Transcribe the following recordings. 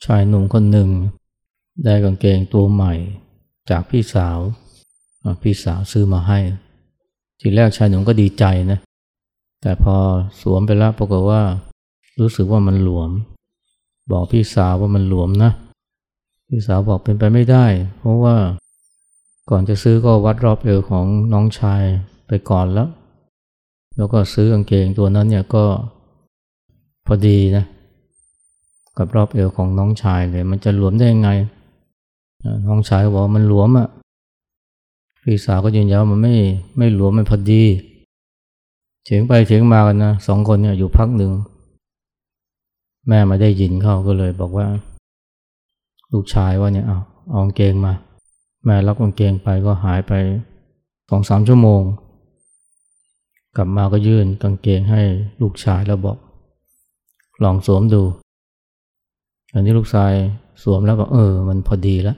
ายหนุ่มคนหนึ่งได้กางเกงตัวใหม่จากพี่สาวซื้อมาให้ทีแรกชายหนุ่มก็ดีใจนะแต่พอสวมไปแล้วปรากฏว่ารู้สึกว่ามันหลวมบอกพี่สาวว่ามันหลวมนะพี่สาวบอกเป็นไปไม่ได้เพราะว่าก่อนจะซื้อก็วัดรอบเอวของน้องชายไปก่อนแล้วก็ซื้อกางเกงตัวนั้นเนี่ยก็พอดีนะกับรอบเอวของน้องชายเลยมันจะหลวมได้ยังไงน้องชายบอกมันหลวมอ่ะพี่สาวก็ยืนยันว่ามันไม่หลวมมันพอดีเถียงไปเถียงมากันนะสองคนเนี่ยอยู่พักหนึ่งแม่มาได้ยินเข้าก็เลยบอกว่าลูกชายว่าเนี่ยเอากางเกงมาแม่รับกางเกงไปก็หายไป 2-3 ชั่วโมงกลับมาก็ยื่นกางเกงให้ลูกชายแล้วบอกลองสวมดูอันนี้ลูกชายสวมแล้วบอกมันพอดีแล้ว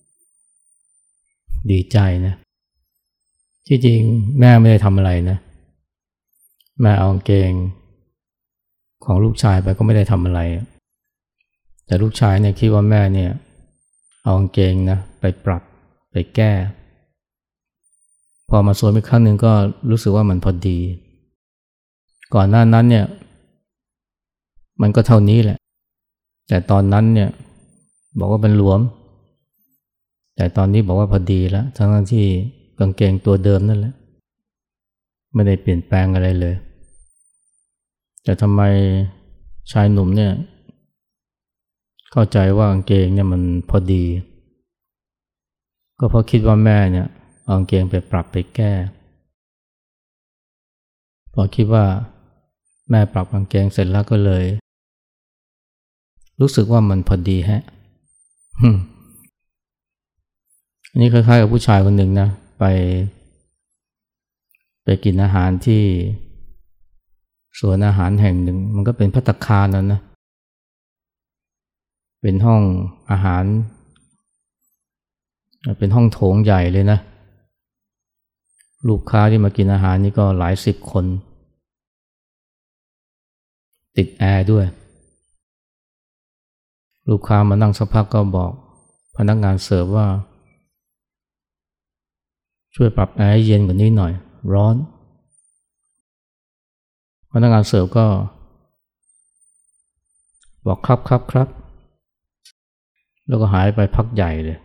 ดีใจนะที่จริงแม่ไม่ได้ทำอะไรนะแม่เอากางเกงของลูกชายไปก็ไม่ได้ทำอะไรแต่ลูกชายเนี่ยคิดว่าแม่เนี่ยเอากางเกงนะไปปรับไปแก้พอมาสวมอีกครั้งหนึ่งก็รู้สึกว่ามันพอดีก่อนหน้านั้นเนี่ยมันก็เท่านี้แหละแต่ตอนนั้นเนี่ยบอกว่าเป็นหลวมแต่ตอนนี้บอกว่าพอดีแล้วทั้งที่กางเกงตัวเดิมนั่นแหละไม่ได้เปลี่ยนแปลงอะไรเลยแต่ทำไมชายหนุ่มเนี่ยเข้าใจว่ากางเกงเนี่ยมันพอดีก็เพราะคิดว่าแม่เนี่ยเอากางเกงไปปรับไปแก้พอคิดว่าแม่ปรับกางเกงเสร็จแล้วก็เลยรู้สึกว่ามันพอดีอันนี้คล้ายๆกับผู้ชายคนหนึ่งนะไปกินอาหารที่สวนอาหารแห่งหนึ่งมันก็เป็นภัตตาคารนะเป็นห้องอาหารเป็นห้องโถงใหญ่เลยนะลูกค้าที่มากินอาหารนี่ก็หลายสิบคนติดแอร์ด้วยลูกค้ามานั่งสักพักก็บอกพนักงานเสิร์ฟว่าช่วยปรับแอร์ให้เย็นกว่านี้หน่อยร้อนพนักงานเสิร์ฟก็บอกครับแล้วก็หายไปพักใหญ่เลย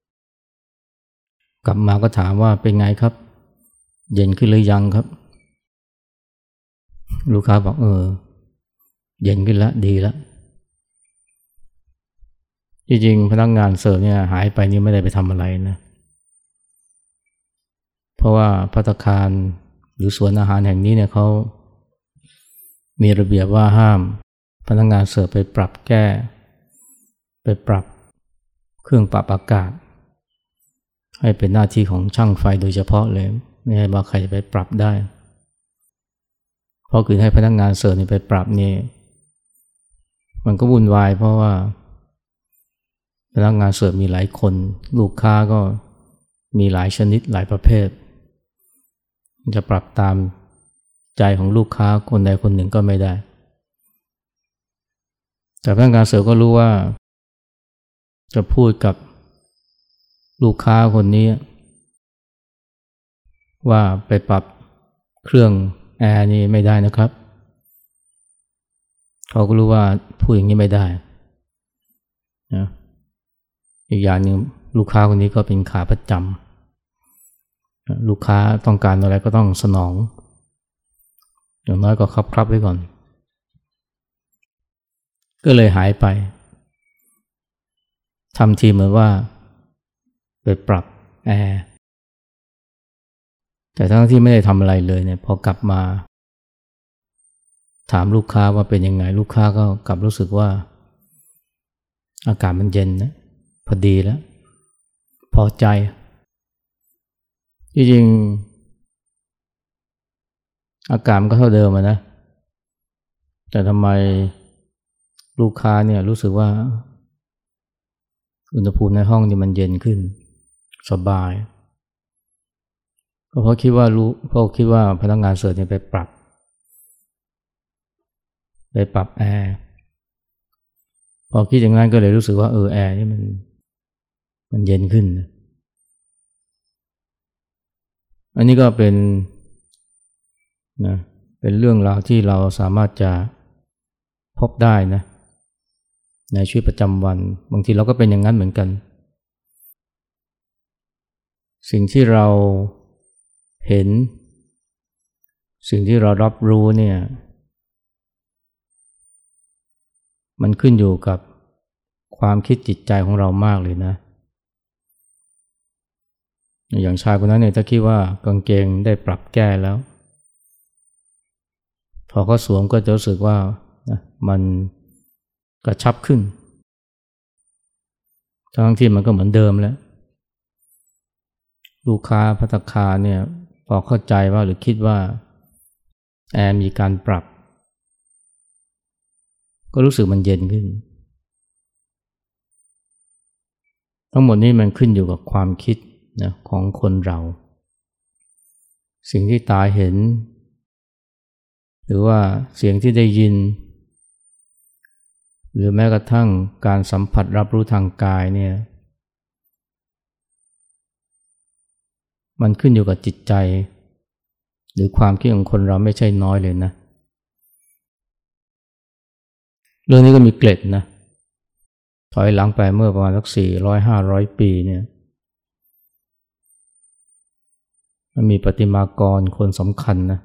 กลับมาก็ถามว่าเป็นไงครับเย็นขึ้นหรือยังครับลูกค้าบอกเย็นขึ้นแล้วดีแล้วจริงๆพนักงานเสิร์ฟเนี่ยหายไปนี่ไม่ได้ไปทำอะไรนะเพราะว่าภัตตาคารหรือสวนอาหารแห่งนี้เนี่ยเขามีระเบียบว่าห้ามพนักงานเสิร์ฟไปปรับแก้ไปปรับเครื่องปรับอากาศให้เป็นหน้าที่ของช่างไฟโดยเฉพาะเลยไม่ให้ว่าใครจะไปปรับได้เพราะคือให้พนักงานเสิร์ฟนี่ไปปรับนี่มันก็วุ่นวายเพราะว่าพนักงานเสิร์ฟมีหลายคนลูกค้าก็มีหลายชนิดหลายประเภทจะปรับตามใจของลูกค้าคนใดคนหนึ่งก็ไม่ได้แต่พนักงานเสิร์ฟก็รู้ว่าจะพูดกับลูกค้าคนนี้ว่าไปปรับเครื่องแอร์นี่ไม่ได้นะครับเขาก็รู้ว่าพูดอย่างนี้ไม่ได้นะอีกอย่างหนึ่งลูกค้าคนนี้ก็เป็นขาประจำลูกค้าต้องการอะไรก็ต้องสนองอย่างน้อยก็ครับไว้ก่อนก็เลยหายไปทำทีเหมือนว่าไปปรับแอร์แต่ทั้งที่ไม่ได้ทำอะไรเลยเนี่ยพอกลับมาถามลูกค้าว่าเป็นยังไงลูกค้าก็กลับรู้สึกว่าอากาศมันเย็นนะพอดีแล้วพอใจจริงๆอากาศมันก็เท่าเดิมนะแต่ทำไมลูกค้าเนี่ยรู้สึกว่าอุณหภูมิในห้องนี่มันเย็นขึ้นสบายก็เพราะคิดว่าพนักงานเสิร์ฟเนี่ยไปปรับแอร์พพอคิดอย่างนั้นก็เลยรู้สึกว่าแอร์นี่มันเย็นขึ้นอันนี้ก็เป็นนะเป็นเรื่องราวที่เราสามารถจะพบได้นะในชีวิตประจำวันบางทีเราก็เป็นอย่างนั้นเหมือนกันสิ่งที่เราเห็นสิ่งที่เรารับรู้เนี่ยมันขึ้นอยู่กับความคิดจิตใจของเรามากเลยนะอย่างชายคนนั้นเนี่ยถ้าคิดว่ากางเกงได้ปรับแก้แล้วพอเขาสวมก็จะรู้สึกว่ามันกระชับขึ้นทั้งที่มันก็เหมือนเดิมแล้วลูกค้าภัตตาคารเนี่ยพอเข้าใจว่าหรือคิดว่าแอร์มีการปรับก็รู้สึกมันเย็นขึ้นทั้งหมดนี้มันขึ้นอยู่กับความคิดนะของคนเราสิ่งที่ตาเห็นหรือว่าเสียงที่ได้ยินหรือแม้กระทั่งการสัมผัสรับรู้ทางกายเนี่ยมันขึ้นอยู่กับจิตใจหรือความคิดของคนเราไม่ใช่น้อยเลยนะเรื่องนี้ก็มีเกร็ดนะถอยหลังไปเมื่อประมาณสัก400-500 ปีเนี่ยมันมีประติมากรคนสำคัญนะ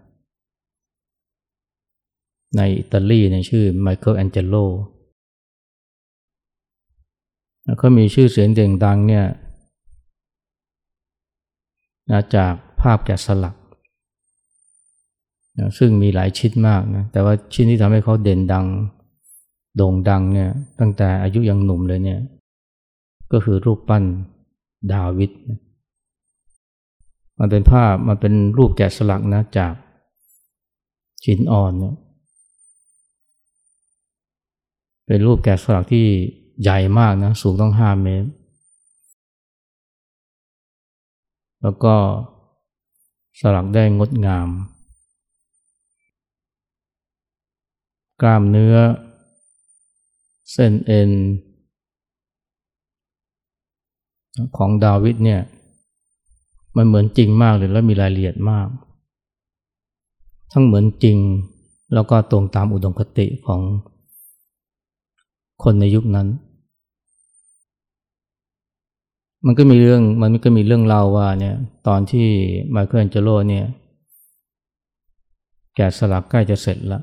ในอิตาลีในชื่อไมเคิลแองเจโลเขามีชื่อเสียงเด่งดังเนี่ยจากภาพแกะสลักซึ่งมีหลายชิ้นมากนะแต่ว่าชิ้นที่ทำให้เขาเด่นดังโด่งดังเนี่ยตั้งแต่อายุยังหนุ่มเลยเนี่ยก็คือรูปปั้นดาวิดมันเป็นรูปแกะสลักนะจากหินอ่อนเนี่ยเป็นรูปแกะสลักที่ใหญ่มากนะสูงต้อง5 เมตรแล้วก็สลักได้งดงามกล้ามเนื้อเส้นเอ็นของดาวิดเนี่ยมันเหมือนจริงมากเลยแล้วมีรายละเอียดมากทั้งเหมือนจริงแล้วก็ตรงตามอุดมคติของคนในยุคนั้นมันก็มีเรื่องเล่าว่าเนี่ยตอนที่ไมเคิลแองเจโลเนี่ยแกะสลักใกล้จะเสร็จแล้ว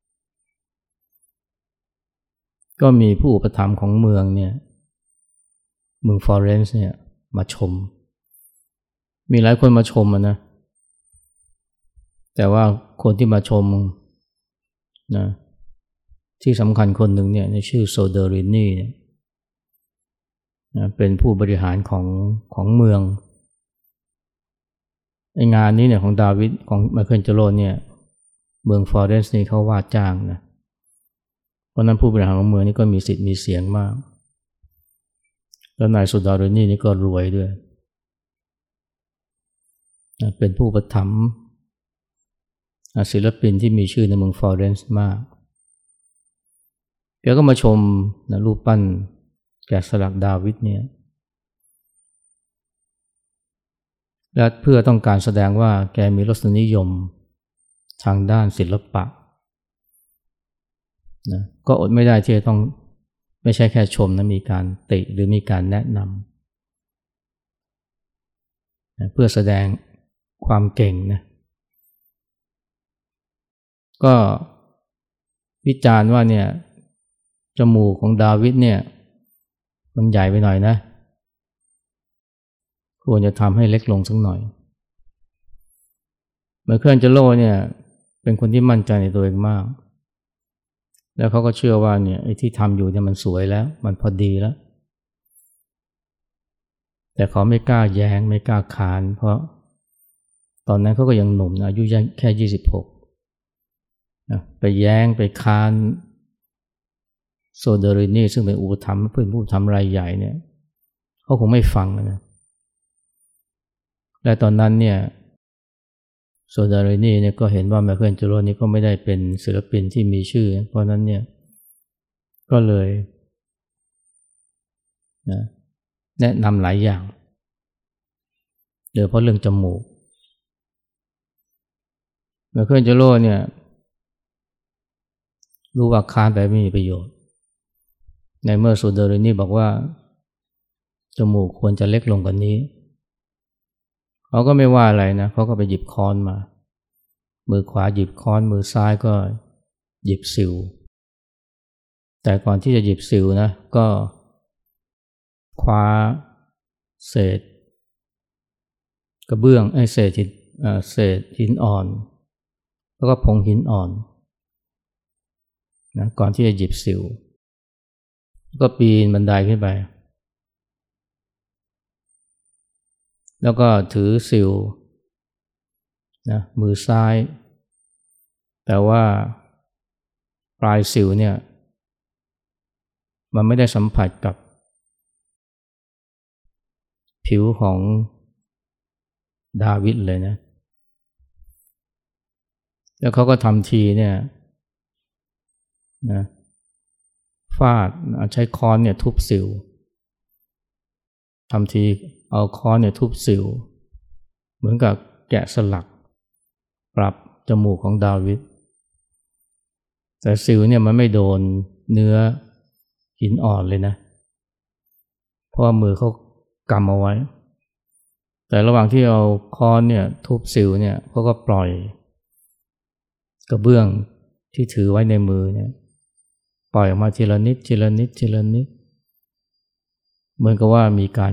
ก็มีผู้อุปถัมภ์ของเมืองฟลอเรนซ์เนี่ยมาชมมีหลายคนมาชมนะแต่ว่าคนที่มาชมนะที่สำคัญคนหนึ่งเนี่ยชื่อโซเดอรินีเนี่ยเป็นผู้บริหารของเมืองไองานนี้เนี่ยของดาวิดของไมเคิลแองเจโลเนี่ยเมืองฟลอเรนซ์นี่เขาว่าจ้างนะเพราะนั้นผู้บริหารของเมืองนี่ก็มีสิทธิ์มีเสียงมากแล้วนายโซเดอรินีนี่ก็รวยด้วยเป็นผู้ประถมศิลปินที่มีชื่อในเมืองฟลอเรนซ์มากแกก็มาชมรูปปั้นแกะสลักดาวิดเนี่ยและเพื่อต้องการแสดงว่าแกมีรสนิยมทางด้านศิลปะนะก็อดไม่ได้ที่จะต้องไม่ใช่แค่ชมนะมีการติหรือมีการแนะนำนะเพื่อแสดงความเก่งนะก็วิจารณ์ว่าเนี่ยจมูกของดาวิดเนี่ยมันใหญ่ไปหน่อยนะควรจะทำให้เล็กลงสักหน่อยไมเคิลแองเจโลเนี่ยเป็นคนที่มั่นใจในตัวเองมากแล้วเขาก็เชื่อว่าเนี่ยไอ้ที่ทำอยู่เนี่ยมันสวยแล้วมันพอดีแล้วแต่เขาไม่กล้าแย้งไม่กล้าค้านเพราะตอนนั้นเขาก็ยังหนุ่มนะอายุแค่26นะไปแย้งไปค้านโซเดอรินีซึ่งเป็นผู้ทำรายใหญ่เนี่ยเขาคงไม่ฟังนะและตอนนั้นเนี่ยโซเดอรินีเนี่ยก็เห็นว่าไมเคิลแองเจโลนี่ก็ไม่ได้เป็นศิลปินที่มีชื่อเพราะนั้นเนี่ยก็เลยนะแนะนำหลายอย่างโดยเฉพาะเรื่องจมูกไมเคิลเจโร่เนี่ยรู้ว่าค้านไปไม่มีประโยชน์ในเมื่อซูเดอรินีบอกว่าจมูกควรจะเล็กลงกว่านี้เขาก็ไม่ว่าอะไรนะเขาก็ไปหยิบค้อนมามือขวาหยิบค้อนมือซ้ายก็หยิบสิวแต่ก่อนที่จะหยิบสิวนะก็คว้าเศษกระเบื้องเศษหินอ่อนแล้วก็ผงหินอ่อนนะก่อนที่จะหยิบสิวก็ปีนบันไดขึ้นไปแล้วก็ถือสิวนะมือซ้ายแต่ว่าปลายสิวเนี่ยมันไม่ได้สัมผัสกับผิวของดาวิดเลยนะแล้วเขาก็ทำทีเนี่ยนะฟาดใช้ค้อนเนี่ยทุบสิวทำทีเอาค้อนเนี่ยทุบสิวเหมือนกับแกะสลักปรับจมูกของดาวิดแต่สิวเนี่ยมันไม่โดนเนื้อหินอ่อนเลยนะเพราะว่ามือเขากำเอาไว้แต่ระหว่างที่เอาค้อนเนี่ยทุบสิวเนี่ยเขาก็ปล่อยกระเบื้องที่ถือไว้ในมือเนี่ยปล่อยออกมาทีละนิดทีละนิดทีละนิดเหมือนกับว่ามีการ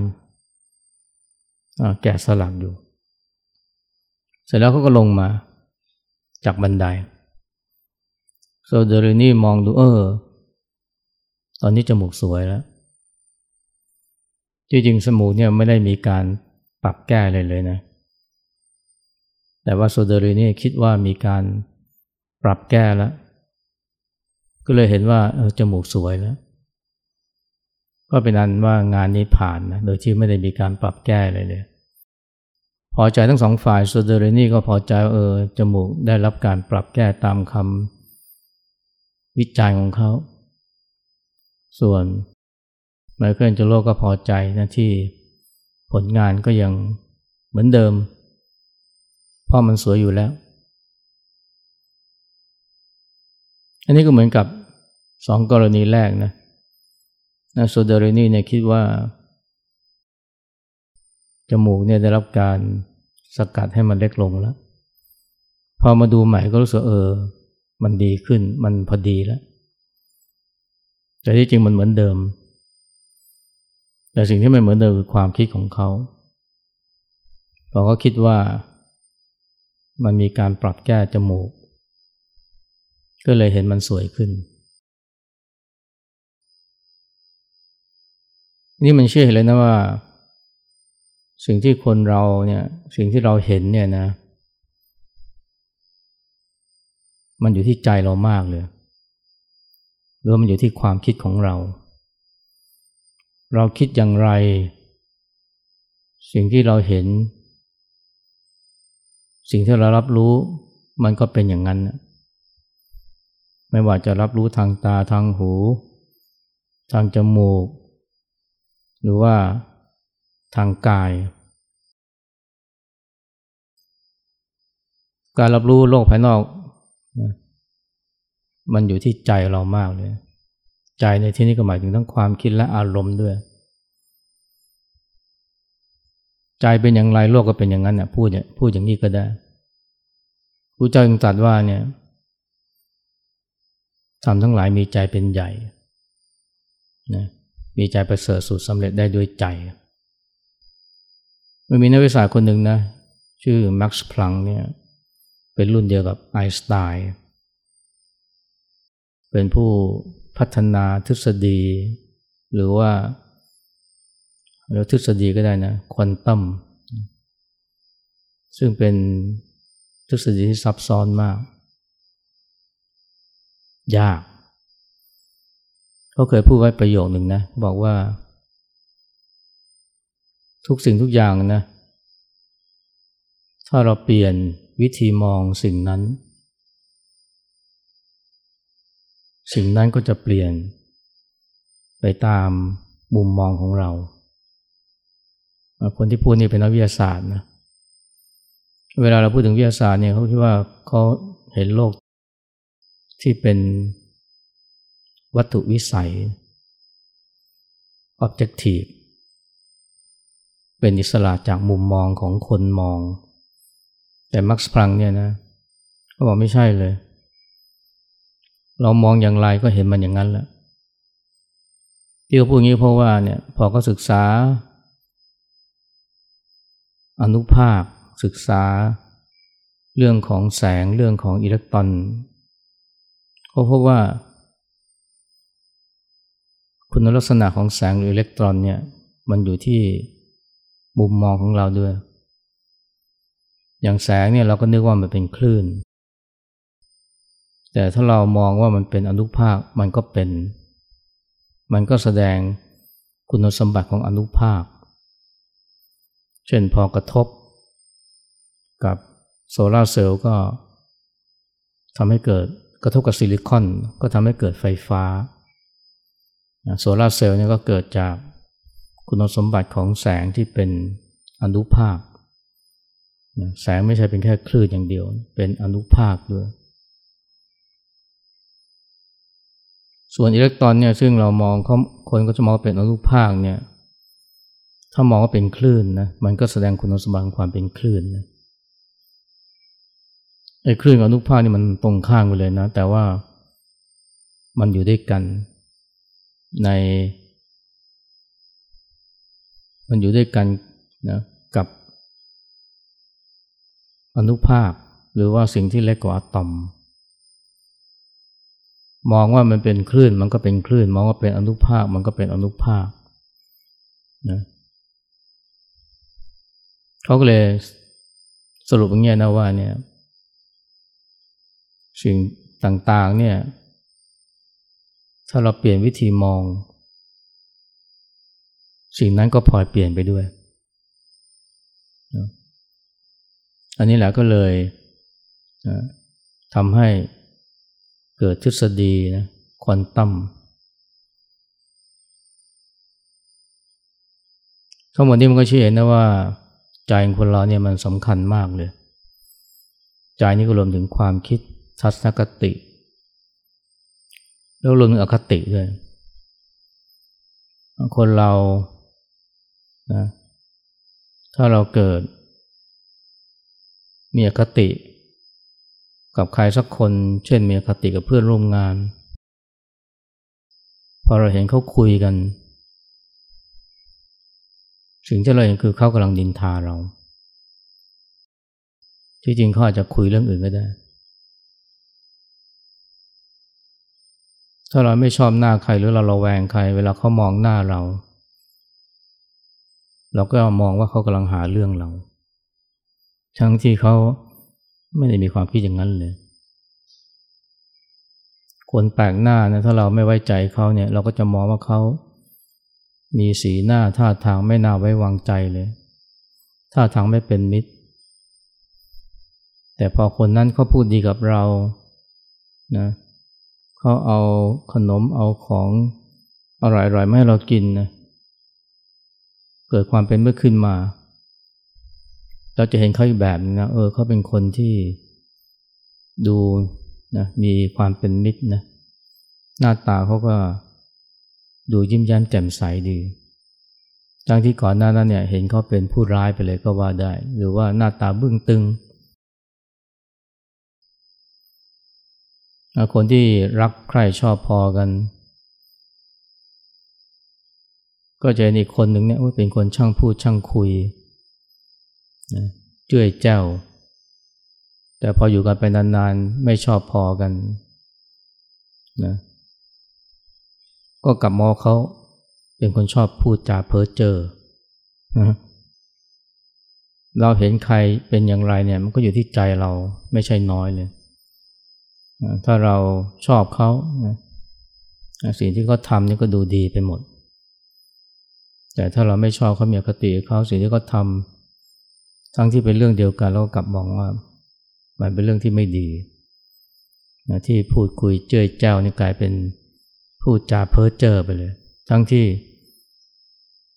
แกะสลักอยู่เสร็จแล้วเขาก็ลงมาจากบันไดโซเดอรินีมองดูตอนนี้จมูกสวยแล้วจริงๆจมูกเนี่ยไม่ได้มีการปรับแก้อะไรเลยนะแต่ว่าโซเดอรินีคิดว่ามีการปรับแก้แล้วก็เลยเห็นว่าจมูกสวยแล้วก็เป็นอันว่างานนี้ผ่านนะโดยที่ไม่ได้มีการปรับแก้อะไรเลยพอใจทั้งสองฝ่ายโซเดอรินีก็พอใจว่าจมูกได้รับการปรับแก้ตามคำวิจัยของเขาส่วนไมเคิลเจโร่ก็พอใจนะที่ผลงานก็ยังเหมือนเดิมเพราะมันสวยอยู่แล้วอันนี้ก็เหมือนกับสองกรณีแรกนะโซเดอรินีเนี่ยคิดว่าจมูกเนี่ยได้รับการสกัดให้มันเล็กลงแล้วพอมาดูใหม่ก็รู้สึกมันดีขึ้นมันพอดีแล้วแต่ที่จริงมันเหมือนเดิมแต่สิ่งที่ไม่เหมือนเดิมคือความคิดของเขาพอเขาคิดว่ามันมีการปรับแก้จมูกก็เลยเห็นมันสวยขึ้นนี่มันเชื่อเลยนะว่าสิ่งที่คนเราเนี่ยสิ่งที่เราเห็นเนี่ยนะมันอยู่ที่ใจเรามากเลยหรือมันอยู่ที่ความคิดของเราเราคิดอย่างไรสิ่งที่เราเห็นสิ่งที่เรารับรู้มันก็เป็นอย่างนั้นไม่ว่าจะรับรู้ทางตาทางหูทางจมูกหรือว่าทางกายการรับรู้โลกภายนอกมันอยู่ที่ใจเรามากเลยใจในที่นี้ก็หมายถึงทั้งความคิดและอารมณ์ด้วยใจเป็นอย่างไรโลกก็เป็นอย่างนั้นพูดอย่างนี้ก็ได้พระเจ้าจึงตรัสว่าเนี่ยธรรมทั้งหลายมีใจเป็นใหญ่นะมีใจประเสริฐสุดสำเร็จได้ด้วยใจมันมีนักวิทยาศาสตร์คนหนึ่งนะชื่อแม็กซ์พลังก์เนี่ยเป็นรุ่นเดียวกับไอน์สไตน์เป็นผู้พัฒนาทฤษฎีหรือว่าทฤษฎีก็ได้นะควอนตัมซึ่งเป็นทฤษฎีที่ซับซ้อนมากยากเขาเคยพูดไว้ประโยคหนึ่งนะบอกว่าทุกสิ่งทุกอย่างนะถ้าเราเปลี่ยนวิธีมองสิ่งนั้นก็จะเปลี่ยนไปตามมุมมองของเราคนที่พูดนี่เป็นนักวิทยาศาสตร์นะเวลาเราพูดถึงวิทยาศาสตร์เนี่ยเขาคิดว่าเขาเห็นโลกที่เป็นวัตถุวิสัย objective เป็นอิสระจากมุมมองของคนมองแต่มักซ์พลังก์เนี่ยนะเขาบอกไม่ใช่เลยเรามองอย่างไรก็เห็นมันอย่างนั้นแหละที่เขาพูดอย่างนี้เพราะว่าเนี่ยพอเขาศึกษาอนุภาคศึกษาเรื่องของแสงเรื่องของอิเล็กตรอนเขาพบว่าคุณลักษณะของแสงหรืออิเล็กตรอนเนี่ยมันอยู่ที่มุมมองของเราด้วยอย่างแสงเนี่ยเราก็นึกว่ามันเป็นคลื่นแต่ถ้าเรามองว่ามันเป็นอนุภาคมันก็แสดงคุณสมบัติของอนุภาคเช่นพอกระทบกับโซลาร์เซลล์ก็ทำให้เกิดกระทบกับซิลิคอนก็ทำให้เกิดไฟฟ้าโซลาร์เซลล์เนี่ยก็เกิดจากคุณสมบัติของแสงที่เป็นอนุภาคแสงไม่ใช่เป็นแค่คลื่นอย่างเดียวเป็นอนุภาคด้วยส่วนอิเล็กตรอนเนี่ยซึ่งเรามองคนก็จะมองเป็นอนุภาคเนี่ยถ้ามองว่าเป็นคลื่นนะมันก็แสดงคุณสมบัติของความเป็นคลื่นนะไอ้คลื่นกับอนุภาคนี่มันตรงข้ามกันเลยนะแต่ว่ามันอยู่ด้วยกันมันอยู่ด้วยกันนะกับอนุภาคหรือว่าสิ่งที่เล็กกว่าอะตอมมองว่ามันเป็นคลื่นมันก็เป็นคลื่นมองว่าเป็นอนุภาคมันก็เป็นอนุภาคนะเขาก็เลยสรุปอย่างเงี้ยนะว่าเนี่ยสิ่งต่างๆเนี่ยถ้าเราเปลี่ยนวิธีมองสิ่งนั้นก็พลอยเปลี่ยนไปด้วยอันนี้แหละก็เลยทำให้เกิดทฤษฎีนะควอนตัมทั้งหมดนี้มันก็ชี้เห็นนะว่าใจของคนเราเนี่ยมันสำคัญมากเลยใจนี่ก็รวมถึงความคิดทัศนคติแล้วรวมถึงอคติด้วยคนเรานะถ้าเราเกิดมีอคติกับใครสักคนเช่นมีอคติกับเพื่อนร่วมงานพอเราเห็นเขาคุยกันสิ่งที่เราเห็นคือเขากำลังนินทาเราที่จริงเขาอาจจะคุยเรื่องอื่นก็ได้ถ้าเราไม่ชอบหน้าใครหรือเราระแวงใครเวลาเขามองหน้าเราก็มองว่าเขากำลังหาเรื่องเราทั้งที่เขาไม่ได้มีความคิดอย่างนั้นเลยคนแปลกหน้านะถ้าเราไม่ไว้ใจเขาเนี่ยเราก็จะมองว่าเขามีสีหน้าท่าทางไม่น่าไว้วางใจเลยท่าทางไม่เป็นมิตรแต่พอคนนั้นเขาพูดดีกับเรานะเขาเอาขนมเอาของอร่อยๆมาให้เรากินนะเกิดความเป็นมิตรขึ้นมาเราจะเห็นเขาอีกแบบนึงนะเขาเป็นคนที่ดูนะมีความเป็นมิตรนะหน้าตาเขาก็ดูยิ้มแย้มแจ่มใสดีทั้งที่ก่อนหน้านั้นเนี่ยเห็นเขาเป็นผู้ร้ายไปเลยก็ว่าได้หรือว่าหน้าตาบึ้งตึงคนที่รักใคร่ชอบพอกันก็จะเห็นอีกคนหนึ่งเนี่ยว่าเป็นคนช่างพูดช่างคุยนะเจ้ยแจ้วแต่พออยู่กันไปนานๆไม่ชอบพอกันนะก็กลับมองเขาเป็นคนชอบพูดจาเพ้อเจ้อนะเราเห็นใครเป็นอย่างไรเนี่ยมันก็อยู่ที่ใจเราไม่ใช่น้อยเลยถ้าเราชอบเขานะสิ่งที่เขาทำนี่ก็ดูดีไปหมดแต่ถ้าเราไม่ชอบเขามีอคติเขาสิ่งที่เขาทำทั้งที่เป็นเรื่องเดียวกันเราก็กลับมองว่ามันเป็นเรื่องที่ไม่ดีนะที่พูดคุยเจ้ยแจ้วนี่กลายเป็นพูดจาเพ้อเจ้อไปเลยทั้งที่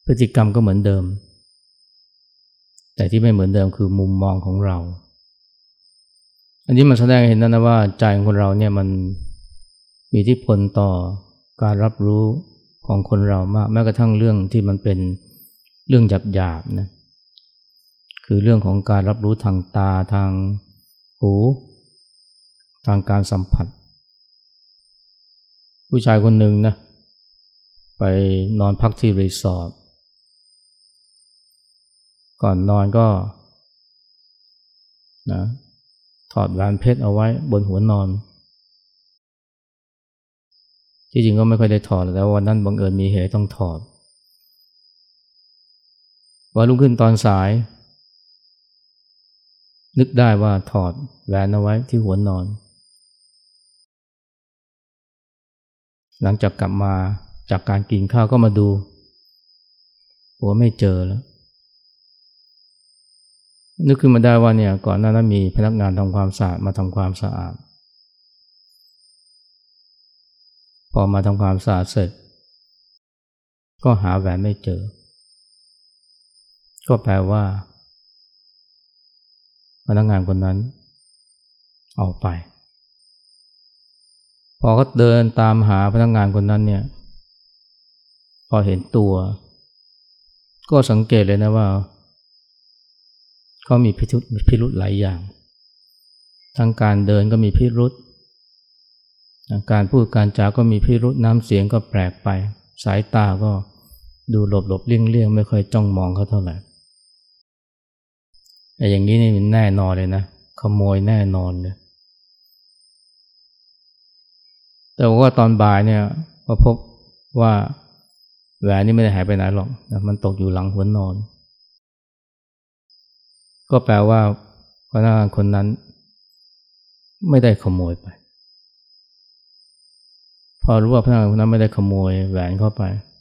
พฤติกรรมก็เหมือนเดิมแต่ที่ไม่เหมือนเดิมคือมุมมองของเราอันนี้มันแสดงให้เห็นนะว่าใจของคนเราเนี่ยมันมีอิทธิพลต่อการรับรู้ของคนเรามากแม้กระทั่งเรื่องที่มันเป็นเรื่องหยาบๆนะคือเรื่องของการรับรู้ทางตาทางหูทางการสัมผัสผู้ชายคนหนึ่งนะไปนอนพักที่รีสอร์ทก่อนนอนก็นะถอดแหวนเพชรเอาไว้บนหัวนอนที่จริงก็ไม่ค่อยได้ถอดแต่วันนั้นบังเอิญมีเหตุต้องถอดวันรุ่งขึ้นตอนสายนึกได้ว่าถอดแหวนเอาไว้ที่หัวนอนหลังจากกลับมาจากการกินข้าวก็มาดูหัวไม่เจอแล้วนึกขึ้นมาได้ว่าเนี่ยก่อนหน้านั้นมีพนักงานทำความสะอาดมาทำความสะอาดพอมาทำความสะอาดเสร็จก็หาแหวนไม่เจอก็แปลว่าพนักงานคนนั้นเอาไปพอเขาเดินตามหาพนักงานคนนั้นเนี่ยพอเห็นตัวก็สังเกตเลยนะว่าเขามีพิรุธหลายอย่างทั้งการเดินก็มีพิรุธการพูดการจาก็มีพิรุธน้ำเสียงก็แปลกไปสายตาก็ดูหลบๆเลี่ยงๆไม่ค่อยจ้องมองเขาเท่าไหร่แต่อย่างนี้นี่มันแน่นอนเลยนะขโมยแน่นอนเลยแต่ว่าตอนบ่ายเนี่ยก็พบว่าแหวนนี่ไม่ได้หายไปไหนหรอกนะมันตกอยู่หลังหัวนอนก็แปลว่าพนักงานคนนั้นไม่ได้ขโมยไปพอรู้ว่าพนักงานคนนั้นไม่ได้ขโมยแหวนเข้าไป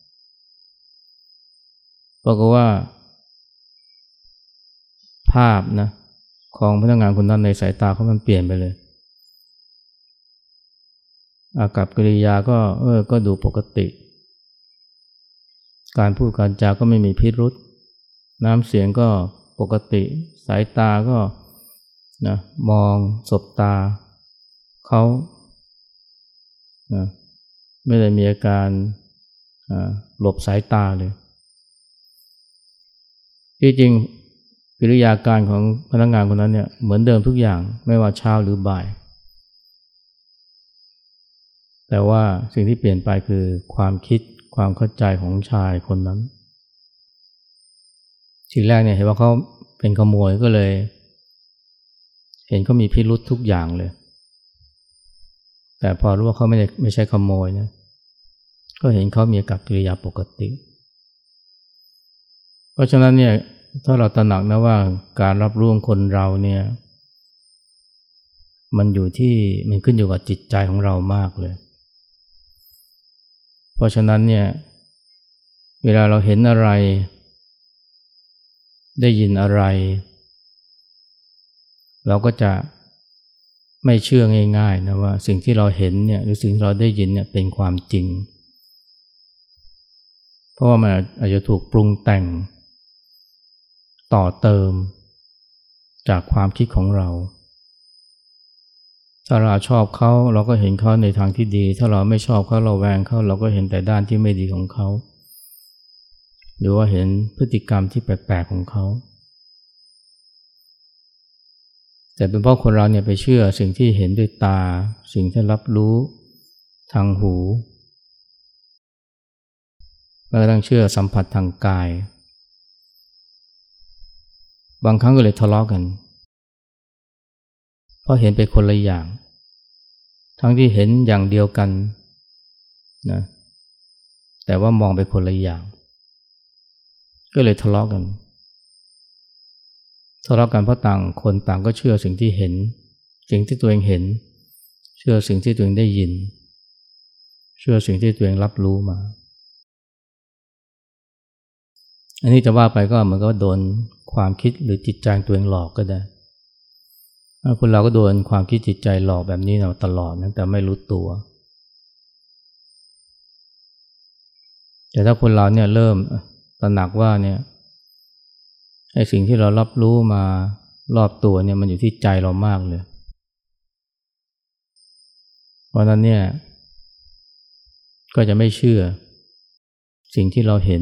บอกว่าภาพนะของพนักงานคนนั้นในสายตาเขามันเปลี่ยนไปเลยอากัปกิริยาก็ดูปกติการพูดการจาก็ไม่มีพิรุธน้ำเสียงก็ปกติสายตาก็นะมองสบตาเขานะไม่ได้มีอาการหลบสายตาเลยที่จริงกิริยาการของพนักงานคนนั้นเนี่ยเหมือนเดิมทุกอย่างไม่ว่าเช้าหรือบ่ายแต่ว่าสิ่งที่เปลี่ยนไปคือความคิดความเข้าใจของชายคนนั้นทีแรกเนี่ยเห็นว่าเขาเป็นขโมยก็เลยเห็นเขามีพิรุธทุกอย่างเลยแต่พอรู้ว่าเขาไม่ใช่ขโมยนะก็เห็นเขามีอากับกิริยาปกติเพราะฉะนั้นเนี่ยถ้าเราตระหนักนะว่าการรับรู้ของคนเราเนี่ยมันขึ้นอยู่กับจิตใจของเรามากเลยเพราะฉะนั้นเนี่ยเวลาเราเห็นอะไรได้ยินอะไรเราก็จะไม่เชื่อง่ายๆนะว่าสิ่งที่เราเห็นเนี่ยหรือสิ่งที่เราได้ยินเนี่ยเป็นความจริงเพราะว่ามันอาจจะถูกปรุงแต่งต่อเติมจากความคิดของเราถ้าเราชอบเขาเราก็เห็นเขาในทางที่ดีถ้าเราไม่ชอบเขาเราแวงเขาเราก็เห็นแต่ด้านที่ไม่ดีของเขาหรือว่าเห็นพฤติกรรมที่แปลกๆของเขาแต่เป็นเพราะคนเราเนี่ยไปเชื่อสิ่งที่เห็นด้วยตาสิ่งที่รับรู้ทางหูแล้วก็ต้องเชื่อสัมผัสทางกายบางครั้งก็เลยทะเลาะกันเพราะเห็นไปคนละอย่างทั้งที่เห็นอย่างเดียวกันนะแต่ว่ามองไปคนละอย่างก็เลยทะเลาะกันเพราะต่างคนต่างก็เชื่อสิ่งที่เห็นสิ่งที่ตัวเองเห็นเชื่อสิ่งที่ตัวเองได้ยินเชื่อสิ่งที่ตัวเองรับรู้มาอันนี้จะว่าไปก็เหมือนกับโดนความคิดหรือจิตใจตัวเองหลอกก็ได้คนเราก็โดนความคิดจิตใจหลอกแบบนี้มาตลอดนะแต่ไม่รู้ตัวแต่ถ้าคนเราเนี่ยเริ่มตระหนักว่าเนี่ยไอ้สิ่งที่เรารับรู้มารอบตัวเนี่ยมันอยู่ที่ใจเรามากเลยเพราะนั้นเนี่ยก็จะไม่เชื่อสิ่งที่เราเห็น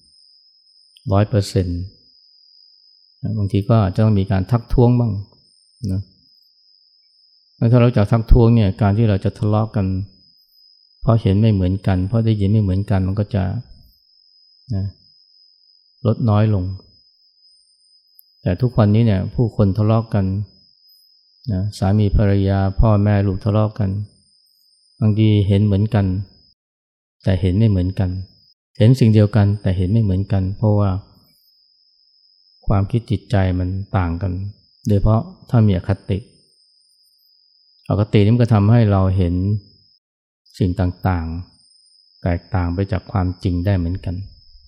100%บางทีก็อาจจะต้องมีการทักท้วงบ้างนะถ้าเราจากทักท้วงเนี่ยการที่เราจะทะเลาะกันเพราะเห็นไม่เหมือนกันเพราะได้ยินไม่เหมือนกันมันก็จะนะลดน้อยลงแต่ทุกวันนี้เนี่ยผู้คนทะเลาะกันนะสามีภรรยาพ่อแม่ลูกทะเลาะกันบางทีเห็นเหมือนกันแต่เห็นไม่เหมือนกันเห็นสิ่งเดียวกันแต่เห็นไม่เหมือนกันเพราะว่าความคิดจิตใจมันต่างกันโดยเฉพาะถ้ามีอคตินี่มันก็ทำให้เราเห็นสิ่งต่างๆแตกต่างไปจากความจริงได้เหมือนกัน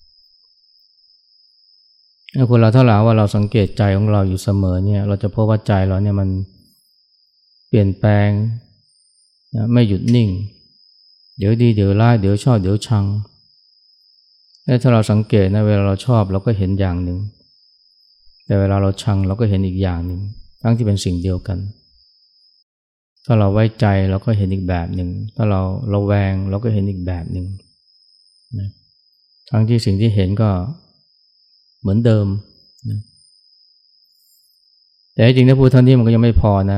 คนเราถ้าหากว่าเราสังเกตใจของเราอยู่เสมอเนี่ยเราจะพบว่าใจเราเนี่ยมันเปลี่ยนแปลงไม่หยุดนิ่งเดี๋ยวดีเดี๋ยวร้ายเดี๋ยวชอบเดี๋ยวชังและถ้าเราสังเกตนะเวลาเราชอบเราก็เห็นอย่างหนึ่งแต่เวลาเราชังเราก็เห็นอีกอย่างหนึ่งทั้งที่เป็นสิ่งเดียวกันถ้าเราไว้ใจเราก็เห็นอีกแบบหนึ่งถ้าเราระแวงเราก็เห็นอีกแบบหนึ่งนะทั้งที่สิ่งที่เห็นก็เหมือนเดิมนะแต่จริงๆถ้าพูดเท่านี้มันก็ยังไม่พอนะ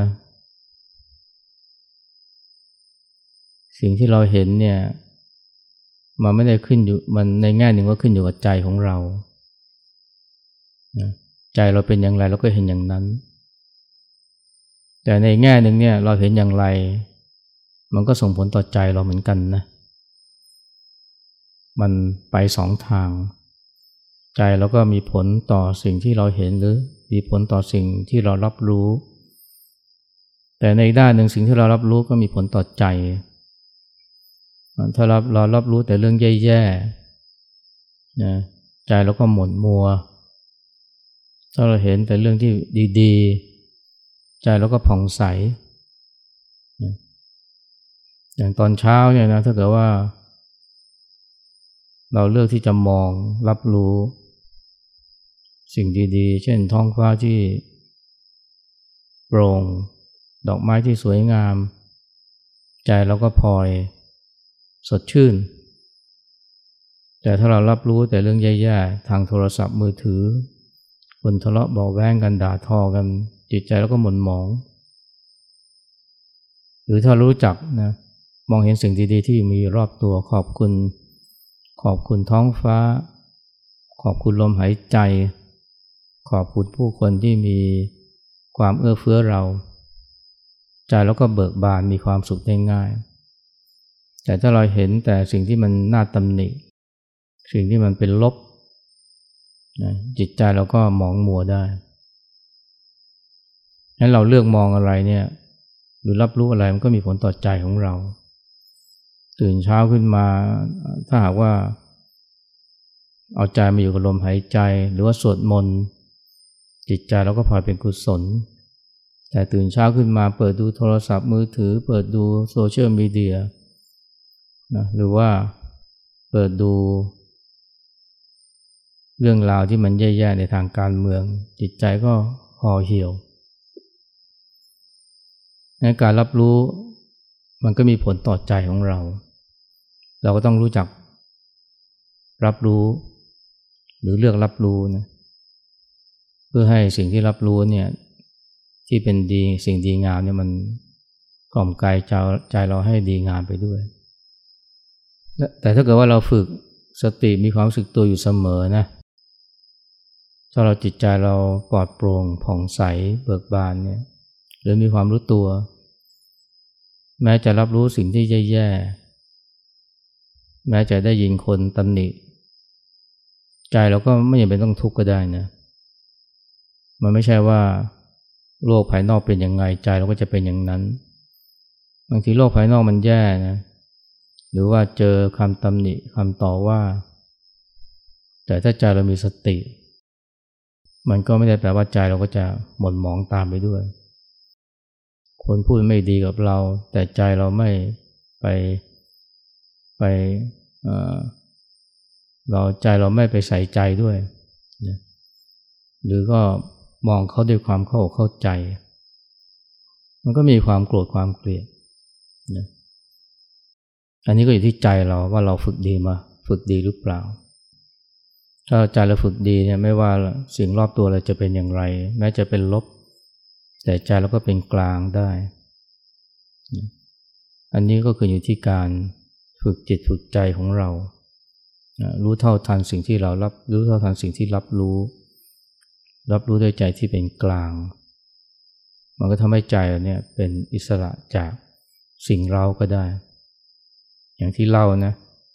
สิ่งที่เราเห็นเนี่ยมันไม่ได้ขึ้นอยู่มันในแง่หนึ่งก็ขึ้นอยู่กับใจของเรานะใจเราเป็นอย่างไรเราก็เห็นอย่างนั้นแต่ในแง่หนึ่งเนี่ยเราเห็นอย่างไรมันก็ส่งผลต่อใจเราเหมือนกันนะมันไปสองทางใจเราก็มีผลต่อสิ่งที่เราเห็นหรือมีผลต่อสิ่งที่เรารับรู้แต่ในด้านหนึ่งสิ่งที่เรารับรู้ก็มีผลต่อใจถ้าเรารับรู้แต่เรื่องแย่ๆนะใจเราก็หม่นมัวถ้าเราเห็นแต่เรื่องที่ดีๆใจเราก็ผ่องใสนะอย่างตอนเช้าเนี่ยนะถ้าเกิดว่าเราเลือกที่จะมองรับรู้สิ่งดีๆเช่นท้องฟ้าที่โปร่งดอกไม้ที่สวยงามใจเราก็พลอยสดชื่นแต่ถ้าเรารับรู้แต่เรื่องแย่ๆทางโทรศัพท์มือถือคนทะเลาะเบาะแว้งกันด่าทอกันจิตใจเราก็หม่นหมองหรือถ้ารู้จักนะมองเห็นสิ่งดีๆที่มีรอบตัวขอบคุณท้องฟ้าขอบคุณลมหายใจขอบคุณผู้คนที่มีความเอื้อเฟื้อเราใจเราก็เบิกบานมีความสุขได้ง่ายแต่ถ้าเราเห็นแต่สิ่งที่มันน่าตำหนิสิ่งที่มันเป็นลบนะจิตใจเราก็หมองมัวได้งั้นเราเลือกมองอะไรเนี่ยหรือรับรู้อะไรมันก็มีผลต่อใจของเราตื่นเช้าขึ้นมาถ้าหากว่าเอาใจมาอยู่กับลมหายใจหรือว่าสวดมนต์จิตใจเราก็พลอยเป็นกุศลแต่ตื่นเช้าขึ้นมาเปิดดูโทรศัพท์มือถือเปิดดูโซเชียลมีเดียนะหรือว่าเปิดดูเรื่องราวที่มันแย่ๆในทางการเมืองจิตใจก็ห่อเหี่ยวในการรับรู้มันก็มีผลต่อใจของเราเราก็ต้องรู้จักรับรู้หรือเลือกรับรู้นะเพื่อให้สิ่งที่รับรู้เนี่ยที่เป็นดีสิ่งดีงามเนี่ยมันกล่อมกายใจเราให้ดีงามไปด้วยแต่ถ้าเกิดว่าเราฝึกสติมีความรู้สึกตัวอยู่เสมอนะถ้าเราจิตใจเราปลอดโปร่งผ่องใสเบิกบานเนี่ยหรือมีความรู้ตัวแม้จะรับรู้สิ่งที่แย่ๆแม้จะได้ยินคนตำหนิใจเราก็ไม่จำเป็นต้องทุกข์ก็ได้นะมันไม่ใช่ว่าโลกภายนอกเป็นยังไงใจเราก็จะเป็นอย่างนั้นบางทีโลกภายนอกมันแย่นะหรือว่าเจอคำตำหนิคำต่อว่าแต่ถ้าใจเรามีสติมันก็ไม่ได้แปลว่าใจเราก็จะหม่นหมองตามไปด้วยคนพูดไม่ดีกับเราแต่ใจเราไม่ไปเราไม่ไปใส่ใจด้วยนะหรือก็มองเขาด้วยความเข้าใจมันก็มีความโกรธความเกลียดนะอันนี้ก็อยู่ที่ใจเราว่าเราฝึกดีหรือเปล่าถ้าใจเราฝึกดีเนี่ยไม่ว่าสิ่งรอบตัวเราจะเป็นอย่างไรแม้จะเป็นลบแต่ใจเราก็เป็นกลางได้อันนี้ก็คืออยู่ที่การฝึกจิตฝึกใจของเรารู้เท่าทันสิ่งที่เรารู้เท่าทันสิ่งที่รับรู้ด้วยใจที่เป็นกลางมันก็ทำให้ใจเราเนี่ยเป็นอิสระจากสิ่งเร้าก็ได้อย่างที่เล่านะ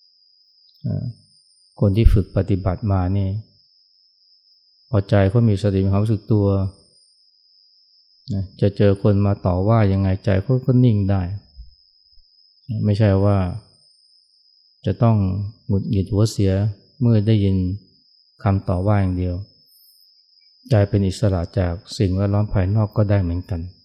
คนที่ฝึกปฏิบัติมานี่พอใจเขามีสติมีความรู้สึกตัวนะจะเจอคนมาต่อว่ายังไงใจเขาก็นิ่งได้ไม่ใช่ว่าจะต้องหงุดหงิดหัวเสียเมื่อได้ยินคำต่อว่าอย่างเดียวใจเป็นอิสระจากสิ่งแวดล้อมภายนอกก็ได้เหมือนกัน